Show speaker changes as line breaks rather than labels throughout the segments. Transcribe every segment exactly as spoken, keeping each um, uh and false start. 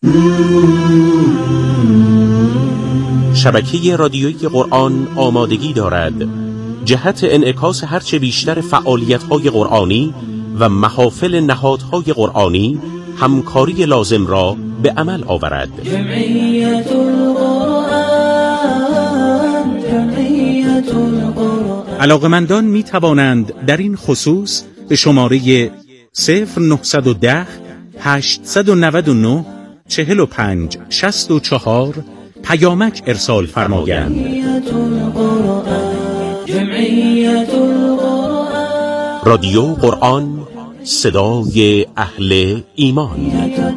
شبکه رادیویی قرآن آمادگی دارد جهت انعکاس هرچه بیشتر فعالیت‌های قرآنی و محافل نهادهای قرآنی همکاری لازم را به عمل آورد.
جمعیت القرآن، جمعیت القرآن.
علاقمندان می توانند در این خصوص به شماره صفر نهصد و ده هشتصد و نود و نه چهل و پنج شصت و چهار پیامک ارسال فرمایند. رادیو قرآن، صدای اهل ایمان.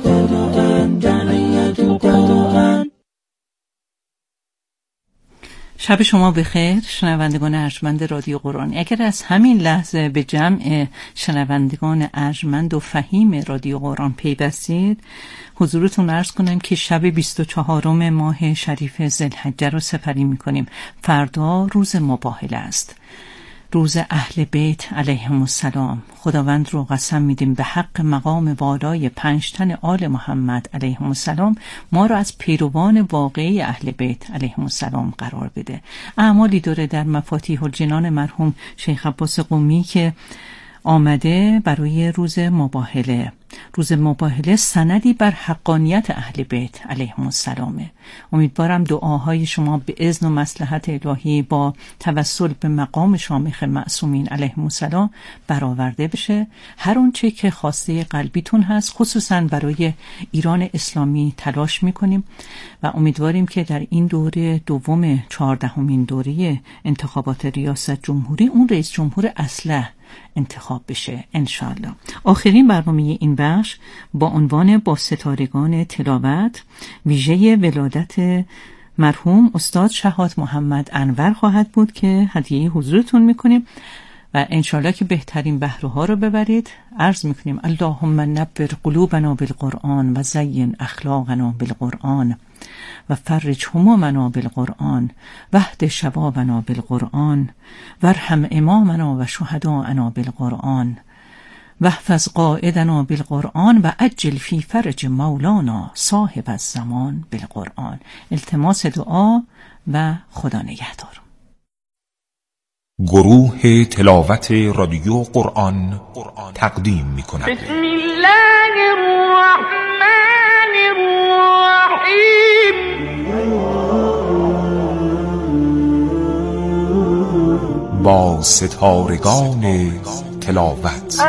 شب شما بخیر شنوندگان ارجمند رادیو قرآن. اگر از همین لحظه به جمع شنوندگان ارجمند و فهیم رادیو قرآن پیوستید، حضورتون عرض کنم که شب بیست و چهارم ماه شریف ذوالحجه رو سپری میکنیم. فردا روز مباهله است، روز اهل بیت علیهم السلام. خداوند رو قسم میدیم به حق مقام والای پنج تن آل محمد علیهم السلام ما رو از پیروان واقعی اهل بیت علیهم السلام قرار بده. اعمالی داره در مفاتیح الجنان مرحوم شیخ عباس قمی که آمده برای روز مباهله. روز مباهله سندی بر حقانیت اهل بیت علیهم السلامه. امیدوارم دعاهای شما به اذن و مصلحت الهی با توسل به مقام شامخ معصومین علیهم السلام برآورده بشه. هر اونچه که خواسته قلبیتون هست، خصوصا برای ایران اسلامی تلاش میکنیم و امیدواریم که در این دوره دوم چهاردهمین دوره انتخابات ریاست جمهوری اون رئیس جمهور اصلح انتخاب بشه انشالله. آخرین برنامه این بخش با عنوان با ستارگان تلاوت ویژه ولادت مرحوم استاد شهاب محمد انور خواهد بود که هدیه حضورتون میکنیم و انشالله که بهترین بهره‌ها رو ببرید. عرض میکنیم اللهم نبر قلوبنا بالقرآن و زین اخلاقنا بالقرآن و فرج همومنا بالقرآن و اهد شبابنا بالقرآن و ارحم امامنا و شهداءنا بالقرآن و احفظ قائدنا بالقرآن و عجل فی فرج مولانا صاحب الزمان بالقرآن. التماس دعا و خدا نگهدار.
گروه تلاوت رادیو قرآن تقدیم می کند.
بسم الله الرحمن الرحیم.
با ستارگان تلاوت.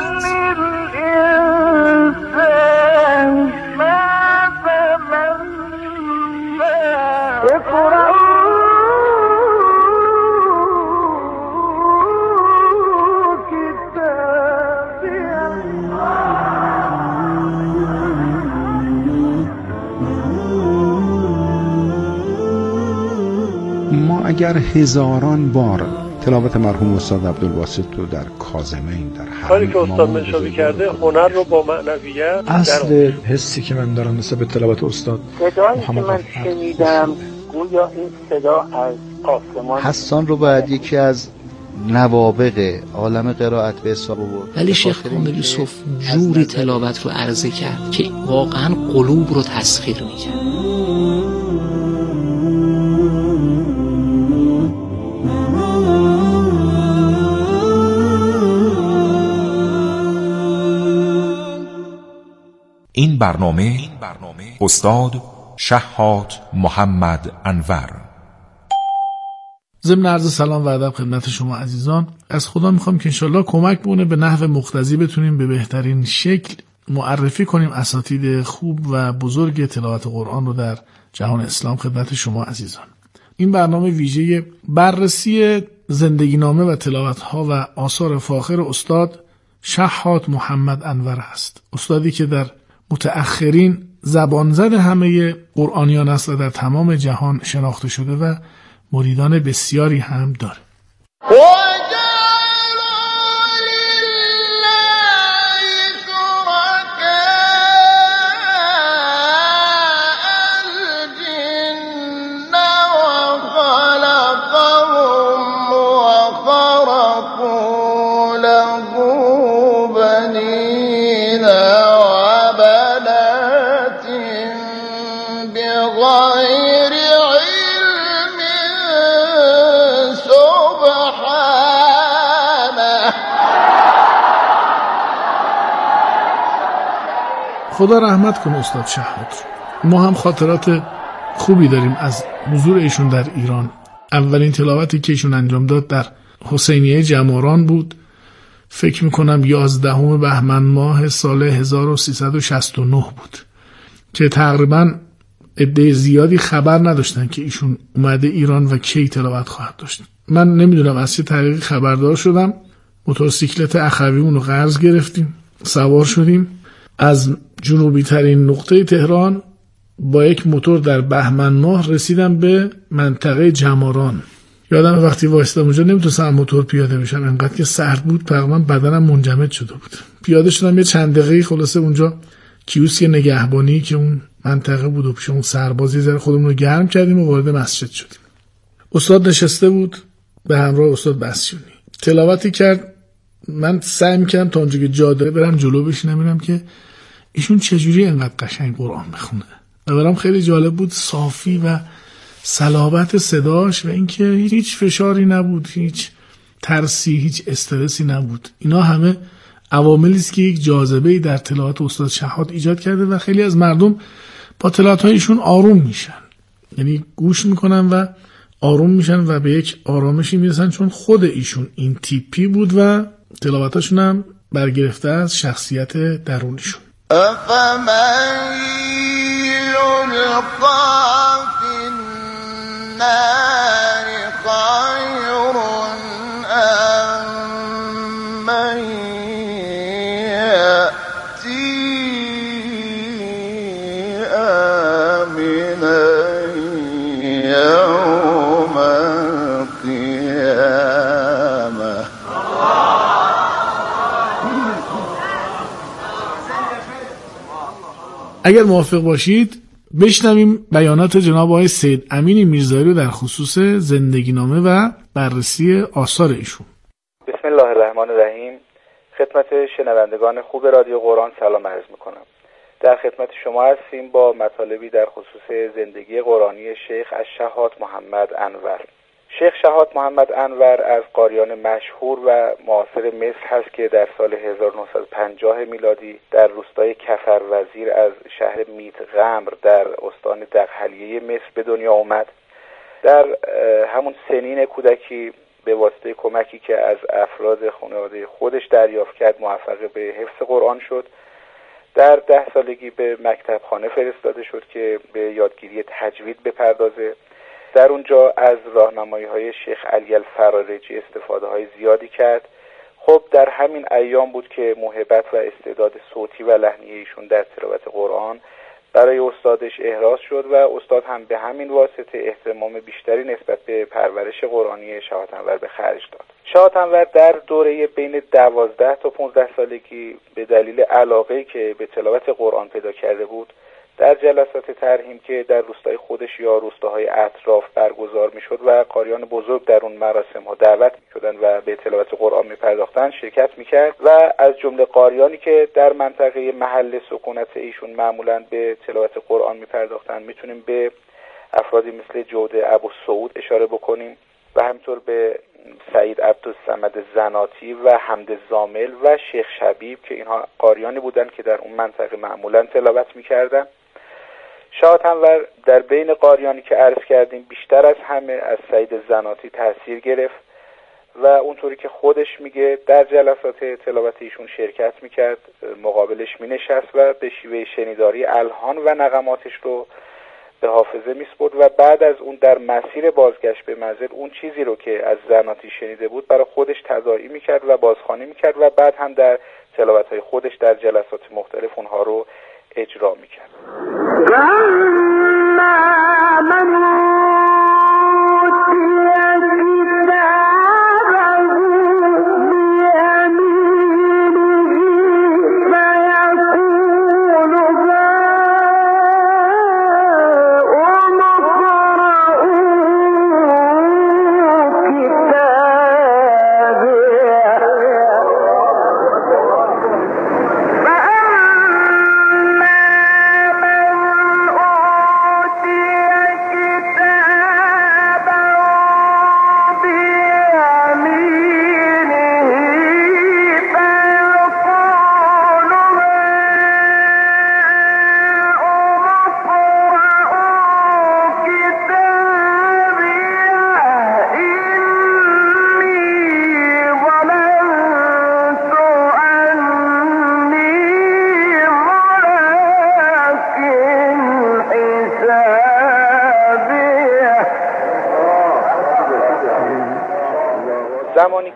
ما اگر هزاران بار تلاوت مرحوم استاد عبدالباسط رو در کاظمین در هر
کاری که استاد منشابی کرده هنر رو با معنویت
اصل حسی که من دارم نسبت به تلاوت استاد
صدایی که من شنیدم گویا این صدا از آسمان.
حسان رو باید یکی از نوابغ عالم قرائت به حساب بود،
ولی شیخ کامل یوسف جوری تلاوت رو عرضه کرد که واقعا قلوب رو تسخیر میکرد.
این برنامه استاد شهاب محمد انور.
ضمن عرض سلام و ادب خدمت شما عزیزان، از خدا میخوام که انشالله کمک بونه به نحو مقتضی بتونیم به بهترین شکل معرفی کنیم اساتید خوب و بزرگ تلاوت قرآن رو در جهان اسلام خدمت شما عزیزان. این برنامه ویژه بررسی زندگی نامه و تلاوت ها و آثار فاخر استاد شهاب محمد انور است. استادی که در متأخرین زبان زد همه قرآنیان است و در تمام جهان شناخته شده و مریدان بسیاری هم داره.
له بنين وبنات
خدا رحمت کنه استاد شهاد. ما هم خاطرات خوبی داریم از حضور ایشون در ایران. اولین تلاوتی که ایشون انجام داد در حسینیه جماران بود، فکر میکنم یازدهم بهمن ماه سال هزار و سیصد و شصت و نه بود که تقریبا عده زیادی خبر نداشتن که ایشون اومده ایران و کی تلاوت خواهد داشت. من نمیدونم از چه طریقی خبردار شدم. موتورسیکلت اخویمون رو قرض گرفتیم، سوار شدیم، از جنوبی ترین نقطه تهران با یک موتور در بهمن ماه رسیدم به منطقه جماران. یادم وقتی وایستادم اونجا نمیتونستم موتور پیاده بشم، انقدر که سرد بود تقریبا بدنم منجمد شده بود. پیاده شدم یه چند دقیقه، خلاصه اونجا کیوسک نگهبانی که اون منطقه بود و پیش اون سربازی زره خودمون رو گرم کردیم و وارد مسجد شدیم. استاد نشسته بود به همراه استاد بسیونی، تلاوتی کرد. من سعی می‌کردم تا اونجا که جا داره برم جلو بشینم ببینم که ایشون چجوری انقدر قشنگ قرآن میخونه. و برام خیلی جالب بود صافی و صلابت صداش و اینکه هیچ فشاری نبود، هیچ ترسی، هیچ استرسی نبود. اینا همه عواملی است که یک جاذبه‌ای در تلاوت استاد شهاد ایجاد کرده و خیلی از مردم با تلاوت‌های ایشون آروم میشن، یعنی گوش میکنن و آروم میشن و به یک آرامشی میرسن، چون خود ایشون این تیپی بود و تلاوتاشون هم برگرفته از شخصیت درونیشون.
أفمن يلقى في النار خير أم من يأتي آمنا يوم القيامة.
اگر موافق باشید بشنویم بیانات جناب آقای سید امین میرزایی رو در خصوص زندگی نامه و بررسی آثار ایشون.
بسم الله الرحمن الرحیم. خدمت شنوندگان خوب رادیو قرآن سلام عرض میکنم. در خدمت شما هستیم با مطالبی در خصوص زندگی قرآنی شیخ الشهاد محمد انور. شیخ شهاد محمد انور از قاریان مشهور و معاصر مصر هست که در سال هزار و نهصد و پنجاه میلادی در روستای کفر وزیر از شهر میتغمر در استان دغحلیه مصر به دنیا آمد. در همون سنین کودکی به واسطه کمکی که از افراد خانواده خودش دریافت کرد موفق به حفظ قرآن شد. در ده سالگی به مکتب خانه فرستاده شد که به یادگیری تجوید بپردازه. در اونجا از راهنمایی‌های شیخ علی الفرارجی استفاده های زیادی کرد. خب در همین ایام بود که موهبت و استعداد صوتی و لحنی ایشون در تلاوت قرآن برای استادش احراز شد و استاد هم به همین واسطه اهتمام بیشتری نسبت به پرورش قرآنی شهاد انور به خرج داد. شهاد انور در دوره بین دوازده تا پانزده سالگی به دلیل علاقه‌ای که به تلاوت قرآن پیدا کرده بود در جلسات ترحیم که در روستای خودش یا روستاهای اطراف برگزار میشد و قاریان بزرگ در اون مراسم ها دعوت میشدن و به تلاوت قرآن میپرداختن شرکت میکرد و از جمله قاریانی که در منطقه محل سکونت ایشون معمولا به تلاوت قرآن میپرداختن میتونیم به افرادی مثل جوده ابو سعود اشاره بکنیم و همینطور به سعید عبدالصمد زناتی و حمد زامل و شیخ شبیب که اینها قاریانی بودن که در اون منطقه معمولا تلاوت میکردن. شهاد انور در بین قاریانی که عرض کردیم بیشتر از همه از سعید زناتی تأثیر گرفت و اونطوری که خودش میگه در جلسات تلاوت ایشون شرکت میکرد، مقابلش مینشست و به شیوه شنیداری الحان و نغماتش رو به حافظه میسپرد و بعد از اون در مسیر بازگشت به منزل اون چیزی رو که از زناتی شنیده بود برای خودش تداعی میکرد و بازخوانی میکرد و بعد هم در تلاوت‌های خودش در جلسات مختلف اونها رو اجرا میکرد.
فأما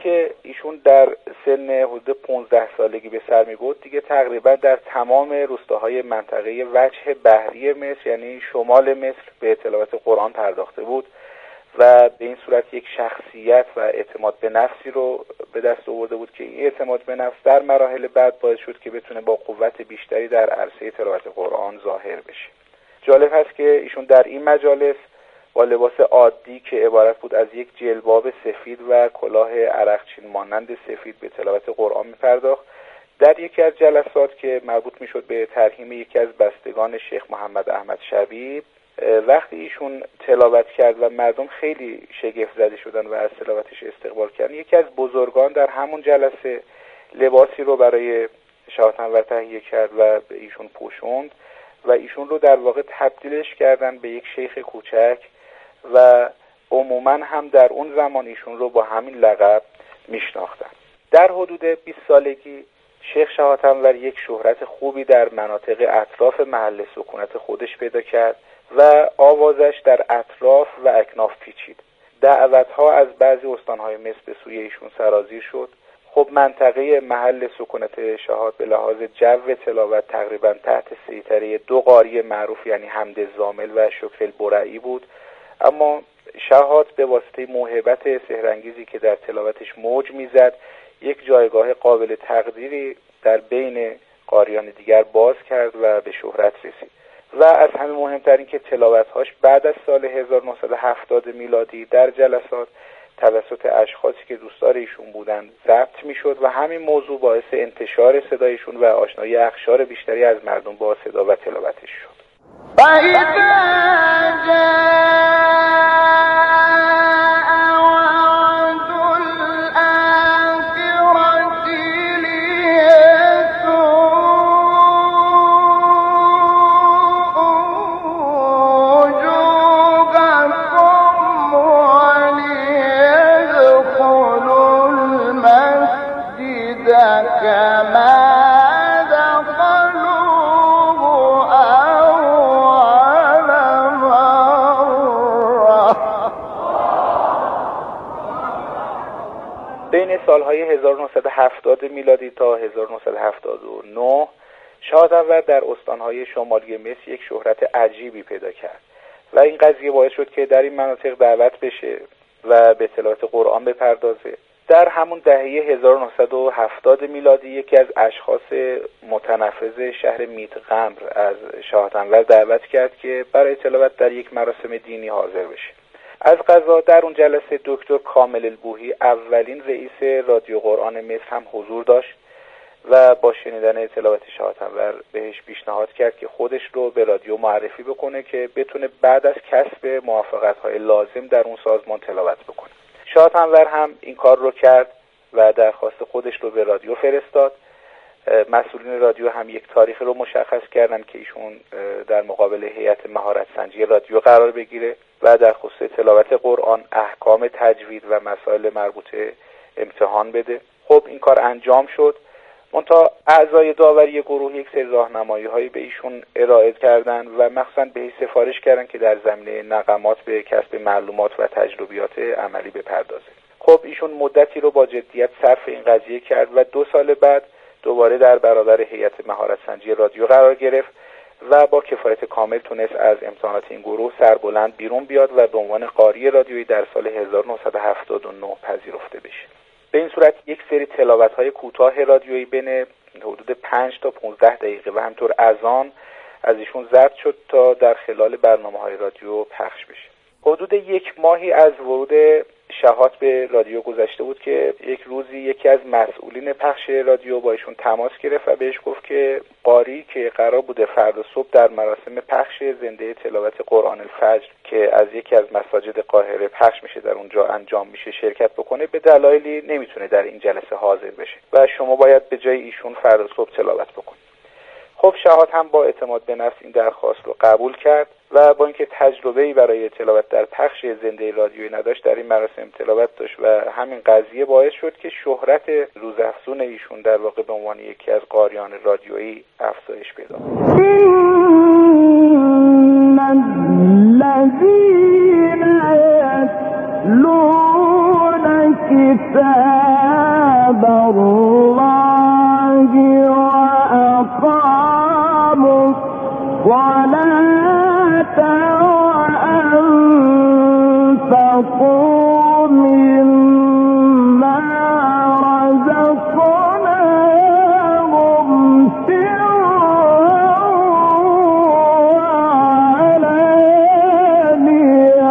که ایشون در سن حدود پانزده سالگی به سر می‌برد دیگه تقریبا در تمام روستاهای منطقه وجه بحری مصر یعنی شمال مصر به تلاوت قرآن پرداخته بود و به این صورت یک شخصیت و اعتماد به نفسی رو به دست آورده بود که این اعتماد به نفس در مراحل بعد باعث شد که بتونه با قوت بیشتری در عرصه تلاوت قرآن ظاهر بشه. جالب هست که ایشون در این مجالس با لباس عادی که عبارت بود از یک جلباب سفید و کلاه عرقچین مانند سفید به تلاوت قرآن می‌پرداخت. در یکی از جلسات که مربوط می‌شد به ترحیم یکی از بستگان شیخ محمد احمد شبیب، وقتی ایشون تلاوت کرد و مردم خیلی شگفت زده شدن و از تلاوتش استقبال کردن، یکی از بزرگان در همون جلسه لباسی رو برای شاه انور تهیه کرد و به ایشون پوشوند و ایشون رو در واقع تبدیلش کردن به یک شیخ کوچک و عموما هم در اون زمان ایشون رو با همین لقب میشناختن. در حدود بیست سالگی شیخ شاه انور یک شهرت خوبی در مناطق اطراف محل سکونت خودش پیدا کرد و آوازش در اطراف و اکناف پیچید. دعوتها از بعضی استانهای مصر به سوی ایشون سرازیر شد. خب منطقه محل سکونت شهاد به لحاظ جو تلاوت تقریبا تحت سیطره دو قاری معروف یعنی حمد زامل و شکر البرعی بود، اما شهاد به واسطه موهبت سحرانگیزی که در تلاوتش موج میزد یک جایگاه قابل تقدیری در بین قاریان دیگر باز کرد و به شهرت رسید و از همه مهمتر این که تلاوت‌هاش بعد از سال هزار و نهصد و هفتاد میلادی در جلسات توسط اشخاصی که دوستدار ایشون بودند ضبط میشد و همین موضوع باعث انتشار صدایشون و آشنایی اقشار بیشتری از مردم با صدا و تلاوتش شد. بین سالهای هزار و نهصد و هفتاد میلادی تا هزار و نهصد و هفتاد و نه شاه انور در استانهای شمالی مصر یک شهرت عجیبی پیدا کرد و این قضیه باعث شد که در این مناطق دعوت بشه و به تلاوت قرآن بپردازه. در همون دهه هزار و نهصد و هفتاد میلادی یکی از اشخاص متنفذ شهر میتغمر از شاه انور دعوت کرد که برای تلاوت در یک مراسم دینی حاضر بشه. از قضا در اون جلسه دکتر کامل البوحی اولین رئیس رادیو قرآن مصر هم حضور داشت و با شنیدن تلاوت شاه انور بهش پیشنهاد کرد که خودش رو به رادیو معرفی بکنه که بتونه بعد از کسب موافقت‌های لازم در اون سازمان تلاوت بکنه. شاه انور هم این کار رو کرد و درخواست خودش رو به رادیو فرستاد. مسئولین رادیو هم یک تاریخ رو مشخص کردن که ایشون در مقابل هیئت مهارت سنجی رادیو قرار بگیره و در خصوص تلاوت قرآن احکام تجوید و مسائل مربوطه امتحان بده. خب این کار انجام شد. منتها اعضای داوری گروه یک سری راهنمایی‌هایی به ایشون ارائه کردن و مخصوصا بهش سفارش کردن که در زمینه نغمات به کسب معلومات و تجربیات عملی بپردازه. خب ایشون مدتی رو با جدیت صرف این قضیه کرد و دو سال بعد دوباره در برابر هیئت مهارت سنجی رادیو قرار گرفت و با کفایت کامل تونست از امتحانات این گروه سربلند بیرون بیاد و به عنوان قاری رادیویی در سال هزار و نهصد و هفتاد و نه پذیرفته بشه. به این صورت یک سری تلاوت‌های کوتاه رادیویی بین حدود پنج تا پانزده دقیقه و همطور اذان از ایشون ضبط شد تا در خلال برنامه‌های رادیو پخش بشه. حدود یک ماهی از ورود شهاد به رادیو گذشته بود که یک روزی یکی از مسئولین پخش رادیو با ایشون تماس گرفت و بهش گفت که قاری که قرار بوده فردا صبح در مراسم پخش زنده تلاوت قرآن الفجر که از یکی از مساجد قاهره پخش میشه در اونجا انجام میشه شرکت بکنه، به دلایلی نمیتونه در این جلسه حاضر بشه و شما باید به جای ایشون فردا صبح تلاوت بکنید. خب شهاد هم با اعتماد به نفس این درخواست رو قبول کرد و با اینکه تجربه‌ای برای تلاوت در پخش زنده رادیویی نداشت در این مراسم تلاوت داشت و همین قضیه باعث شد که شهرت روزافزون ایشون در واقع به عنوان یکی از قاریان رادیویی افزایش پیدا کرد. الذين يتلون كتاب
ولا تنفقوا مما رزقناهم سرا وعلانية.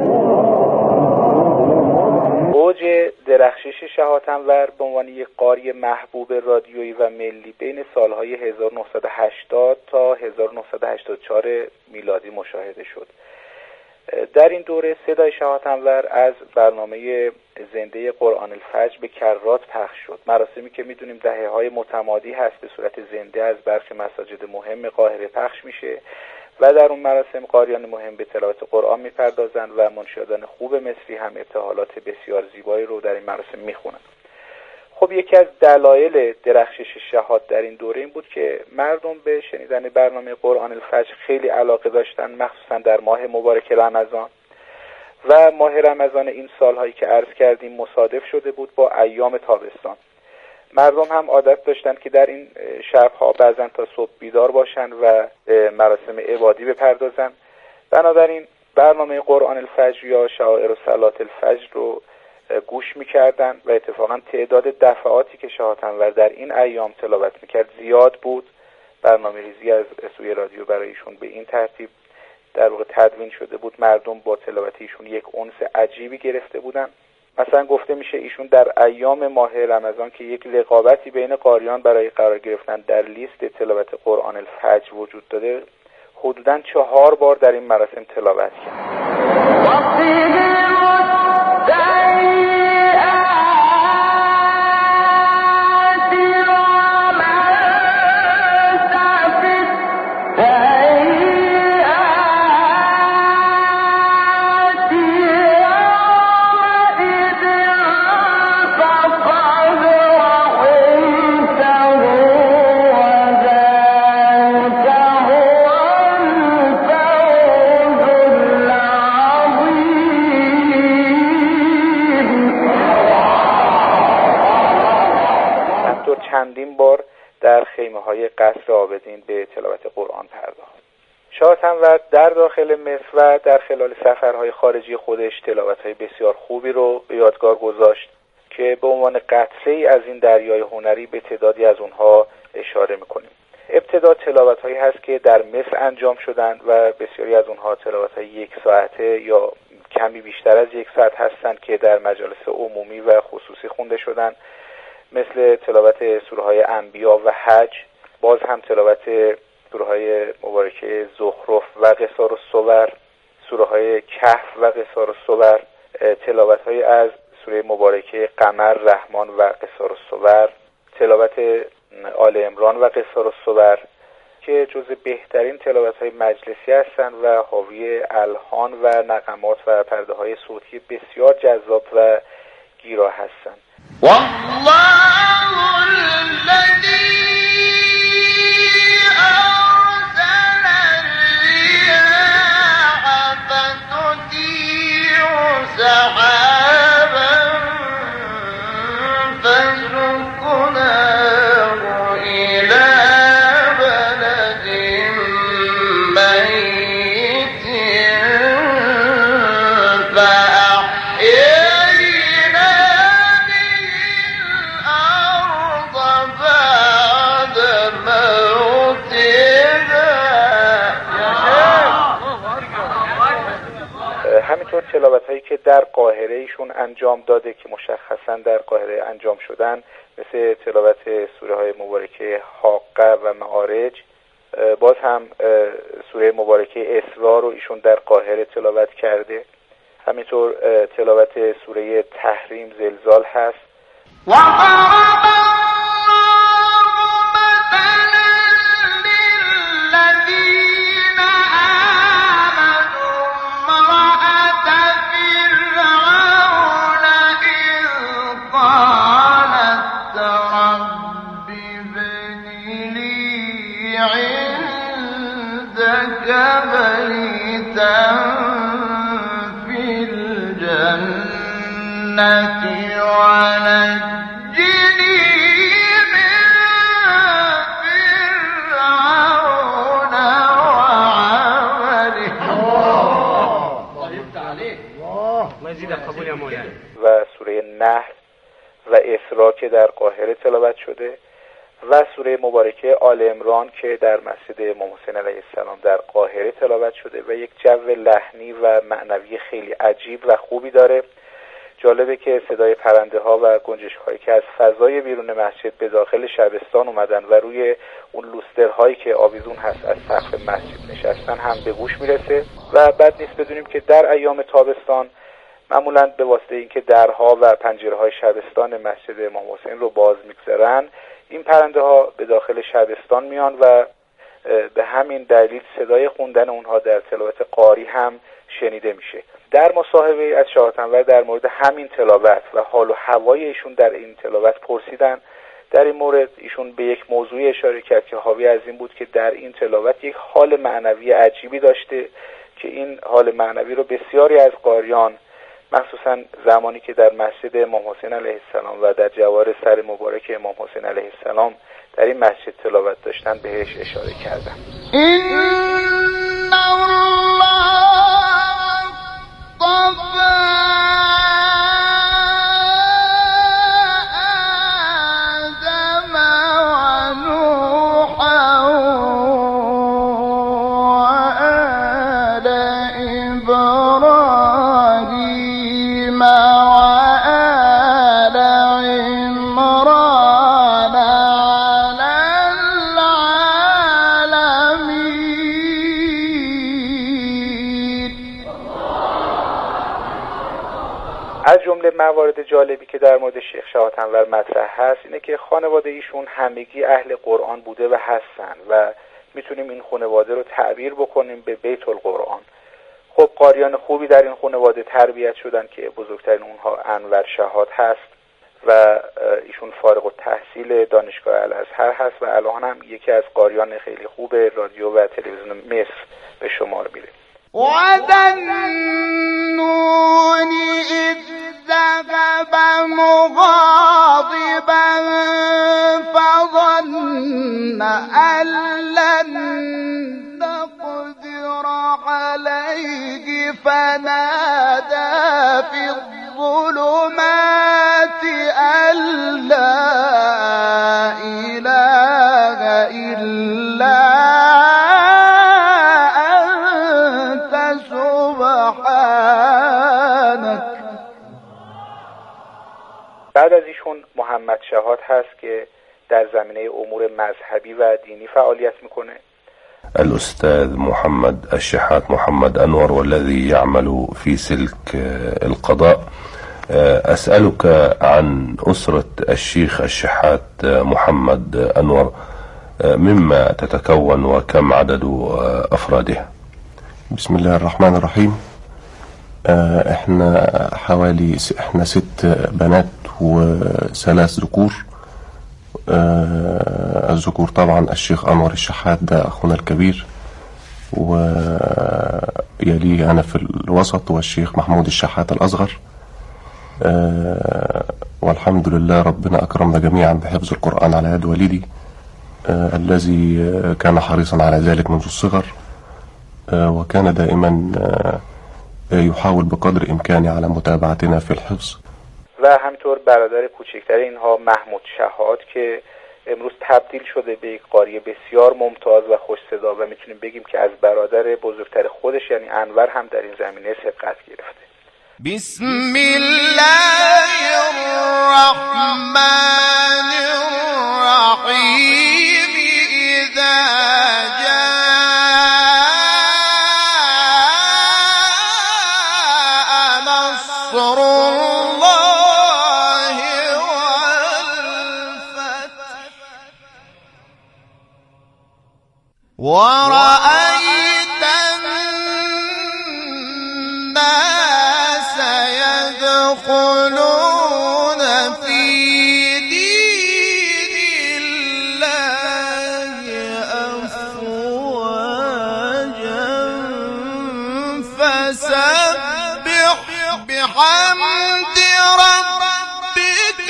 اوج درخشش شهات انور به عنوان یک قاری محبوب رادیویی و ملی بین سالهای هزار و نهصد و هشتاد تا هزار و نهصد و هشتاد و چهار میلادی مشاهده شد. در این دوره صدای شهات انور از برنامه زنده قرآن الفجر به کرات پخش شد. مراسمی که میدونیم دهه‌های متمادی هست به صورت زنده از برخی مساجد مهم قاهره پخش میشه و در اون مراسم قاریان مهم به تلاوت قرآن میپردازند و منشیادان خوب مصری هم ابتهالات بسیار زیبایی رو در این مراسم میخونند. خب یکی از دلایل درخشش شهات در این دوره این بود که مردم به شنیدن برنامه قرآن الفجر خیلی علاقه داشتن، مخصوصا در ماه مبارک رمضان و ماه رمضان این سالهایی که عرض کردیم مصادف شده بود با ایام تابستان. مردم هم عادت داشتند که در این شب‌ها بعضن تا صبح بیدار باشند و مراسم عبادی بپردازند. بنابراین برنامه قرآن الفجر یا شعائر و صلات الفجر رو گوش می‌کردند و اتفاقا تعداد دفعاتی که شهات انور در این ایام تلاوت می‌کرد زیاد بود. برنامه‌ریزی از سوی رادیو برای ایشون به این ترتیب در واقع تدوین شده بود. مردم با تلاوت ایشون یک انس عجیبی گرفته بودند. مثلا گفته میشه ایشون در ایام ماه رمضان که یک رقابتی بین قاریان برای قرار گرفتن در لیست تلاوت قرآن الفجر وجود داده، حدوداً چهار بار در این مراسم تلاوت کرد. چندین بار در خیمه های قصر عابدین به تلاوت قرآن پرداخت. شهات انور در داخل مصر و در خلال سفرهای خارجی خودش تلاوت‌های بسیار خوبی رو به یادگار گذاشت که به عنوان قطره‌ای از این دریای هنری به تعدادی از اونها اشاره می‌کنیم. ابتدا تلاوت‌هایی هست که در مصر انجام شدند و بسیاری از اونها تلاوت‌های یک ساعته یا کمی بیشتر از یک ساعت هستند که در مجالس عمومی و خصوصی خونده شدند، مثل تلاوت سوره‌های انبیا و حج، باز هم تلاوت سوره‌های مبارکه زخرف و قصار الصور، سوره‌های کهف و قصار الصور، تلاوت‌های از سوره مبارکه قمر، رحمان و قصار الصور، تلاوت آل عمران و قصار الصور که جزو بهترین تلاوت‌های مجلسی هستند و حاوی الحان و نغمات و پرده‌های صوتی بسیار جذاب و گیرا هستند.
والله الذي أرسل الرياح فتثير سحابا فسقناه إلى بلد ميت فأحيينا
همینطور تلاوت هایی که در قاهره ایشون انجام داده که مشخصا در قاهره انجام شدن، مثل تلاوت سوره های مبارکه حاقه و معارج، باز هم سوره مبارکه اسراء رو ایشون در قاهره تلاوت کرده. همینطور تلاوت سوره تحریم زلزال هست.
ونجني من فرعون
اسراء که در قاهره تلاوت شده و سوره مبارکه آل عمران که در مسجد امام حسین علیه السلام در قاهره تلاوت شده و یک جو لحنی و معنوی خیلی عجیب و خوبی داره. جالبه که صدای پرنده ها و گنجشک هایی که از فضای بیرون مسجد به داخل شبستان اومدن و روی اون لوسترهایی که آویزون هست از سقف مسجد نشستن هم به گوش میرسه. و بعد نیست بدونیم که در ایام تابستان معمولا به واسطه اینکه درها و پنجره های شبستان مسجد امام حسین رو باز میگذارن، این پرنده ها به داخل شبستان میان و به همین دلیل صدای خوندن اونها در تلاوت قاری هم شنیده میشه. در مصاحبه از شاه انور در مورد همین تلاوت و حال و هوای ایشون در این تلاوت پرسیدن. در این مورد ایشون به یک موضوع اشاره کرد که حاوی از این بود که در این تلاوت یک حال معنوی عجیبی داشته که این حال معنوی رو بسیاری از قاریان مخصوصا زمانی که در مسجد امام حسین علیه السلام و در جوار سر مبارک امام حسین علیه السلام در این مسجد تلاوت داشتن بهش اشاره کردن. از جمله موارد جالبی که در مورد شیخ شهادت انور مطرح هست اینه که خانواده ایشون همگی اهل قرآن بوده و هستن و میتونیم این خانواده رو تعبیر بکنیم به بیت القرآن. خب قاریان خوبی در این خانواده تربیت شدن که بزرگترین اونها انور شهاد هست و ایشون فارغ التحصیل دانشگاه الازهر هست و الان هم یکی از قاریان خیلی خوب رادیو و تلویزیون مصر به شمار میره.
وَذَنُّونِ إِذ ذَهَبَ مُغَاضِبًا فَظَنَّ أَن لَّن نَّقْدِرَ عَلَيْهِ فَنَادَىٰ فِي الظُّلُمَاتِ أَن لَّا إِلَٰهَ إِلَّا
بعد از ایشون محمد شهاد هست که در زمینه امور مذهبی و دینی فعالیت میکنه.
الأستاذ محمد الشحات محمد أنور والذي يعمل في سلك القضاء. أسألك عن أسرة الشيخ الشحات محمد أنور، مما تتكون وكم عدد أفرادها؟
بسم الله الرحمن الرحيم. احنا حوالي احنا ست بنات وثلاث ذكور. الذكور طبعا الشيخ أنور الشحات ده أخونا الكبير، ويليه أنا في الوسط، والشيخ محمود الشحات الأصغر. والحمد لله ربنا أكرمنا جميعا بحفظ القرآن على يد والدي الذي كان حريصا على ذلك منذ الصغر، وكان دائما يحاول بقدر إمكانه على متابعتنا في الحفظ.
و همطور برادر کوچکتر اینها محمود شهاد که امروز تبدیل شده به یک قاری بسیار ممتاز و خوش صدا و میتونیم بگیم که از برادر بزرگتر خودش یعنی انور هم در این زمینه سبقت گرفته.
بسم الله الرحمن الرحیم. اذا جاء نصر الله والفتح ورأيت الناس يدخلون في دين الله أفواجا فسبح بحمد ربك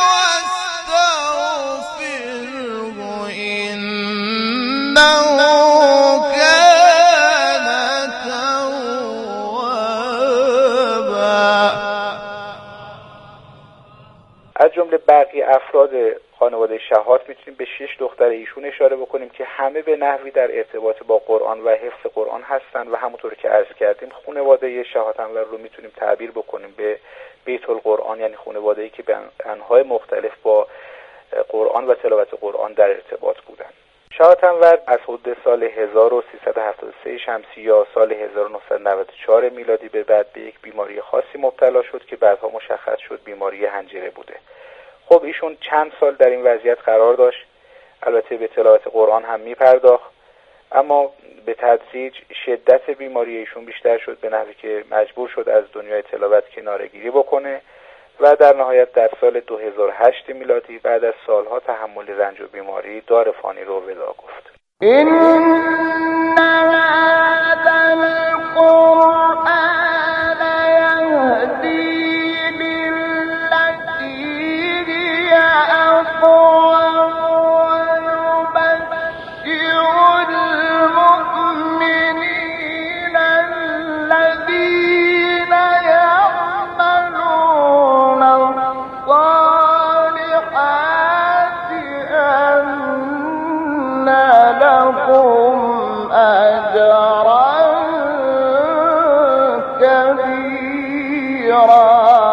واستغفره إنه كان توابا.
از جمله بقیه افراد خانواده شهات میتونیم به شش دختر ایشون اشاره بکنیم که همه به نحوی در ارتباط با قرآن و حفظ قرآن هستند و همونطور که عرض کردیم خانواده شهات انور رو میتونیم تعبیر بکنیم به بیت القرآن، یعنی خانواده‌ای که به انواع مختلف با قرآن و تلاوت قرآن در ارتباط بودند. شهات انور از حدود سال هزار و سیصد و هفتاد و سه شمسی یا سال هزار و نهصد و نود و چهار میلادی به بعد به یک بیماری خاصی مبتلا شد که بعدها مشخص شد بیماری حنجره بوده. خب ایشون چند سال در این وضعیت قرار داشت، البته به تلاوت قرآن هم می پرداخت، اما به تدریج شدت بیماری ایشون بیشتر شد به نحوی که مجبور شد از دنیای تلاوت کناره‌گیری بکنه و در نهایت در سال دو هزار و هشت میلادی بعد از سالها تحمل رنج و بیماری دار فانی رو وداع گفت.
این هذا القرآن یهدی للتی هی اقوم ویبشر المؤمنین الذین یعملون الصالحات ان لهم اجرا کبیرا.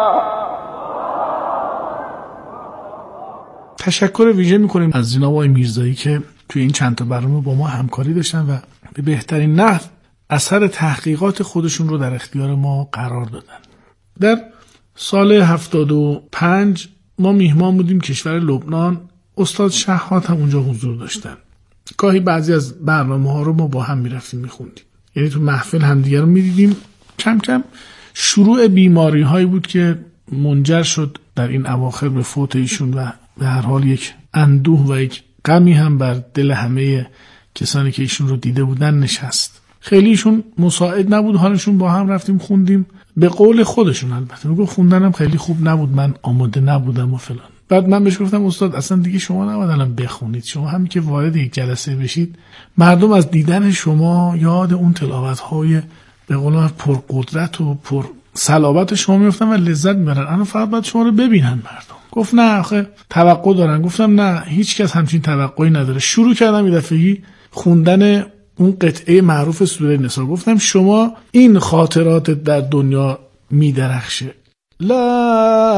تشکر ویژه میکنیم از جناب آقای میرزایی که توی این چند تا برنامه با ما همکاری داشتن و به بهترین نحو اثر تحقیقات خودشون رو در اختیار ما قرار دادن. در سال هفتاد و پنج ما میهمان بودیم کشور لبنان، استاد شهات هم اونجا حضور داشتن. گاهی بعضی از برنامه ها رو ما با هم میرفتیم میخوندیم، یعنی تو محفل همدیگه رو میدیدیم. کم کم شروع بیماری هایی بود که منجر شد در این اواخر به فوت ایشون و به هر حال یک اندوه و یک غمی هم بر دل همه کسانی که ایشون رو دیده بودن نشست. خیلی ایشون مساعد نبود، حالشون با هم رفتیم خوندیم. به قول خودشون البته میگه خوندنم خیلی خوب نبود، من آماده نبودم و فلان. بعد من بهش گفتم استاد اصلا دیگه شما نباید الان بخونید، شما همین که وارد یک جلسه بشید مردم از دیدن شما یاد اون تلاوت‌های به قول پرقدرت و پر صلابت شما میفتن و لذت میبرن، الان فقط باید شما رو ببینن مردم. گفت نه آخه توقع دارن. گفتم نه، هیچ کس همچین توقعی نداره. شروع کردم یه دفعه‌ای خوندن اون قطعه معروف سوره نساء. گفتم شما این خاطرات در دنیا میدرخشه، لا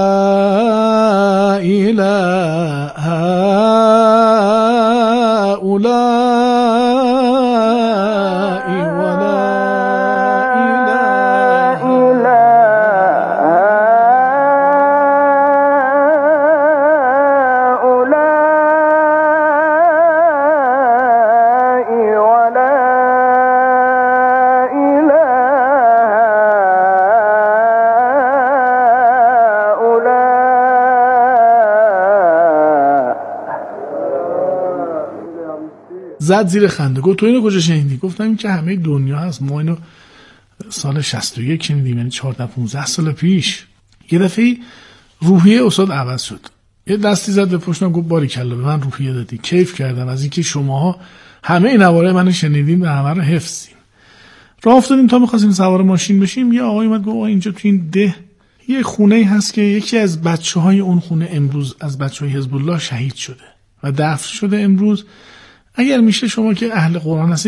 اله هؤلاء ولا زد زیر خنده. گفت تو اینو کجا شنیدی؟ گفتم این که همه دنیا هست، ما اینو سال شصت و یک شنیدیم، یعنی چهارده پانزده سال پیش. یه دفعه روحیه استاد عوض شد، یه دستی زد به پشتم گفت باریکلا به من روحیه دادی، کیف کردم از اینکه شماها همه این نواره منو شنیدین و همه رو حفظین. راه افتادیم تا می‌خواستیم سوار ماشین بشیم، یه آقای اومد گفت اینجا تو این ده یه خونه‌ای هست که یکی از بچه‌های اون خونه امروز از بچه‌های حزب الله شهید شده و دفن شده امروز. اگر میشه شما که اهل قرآن هستید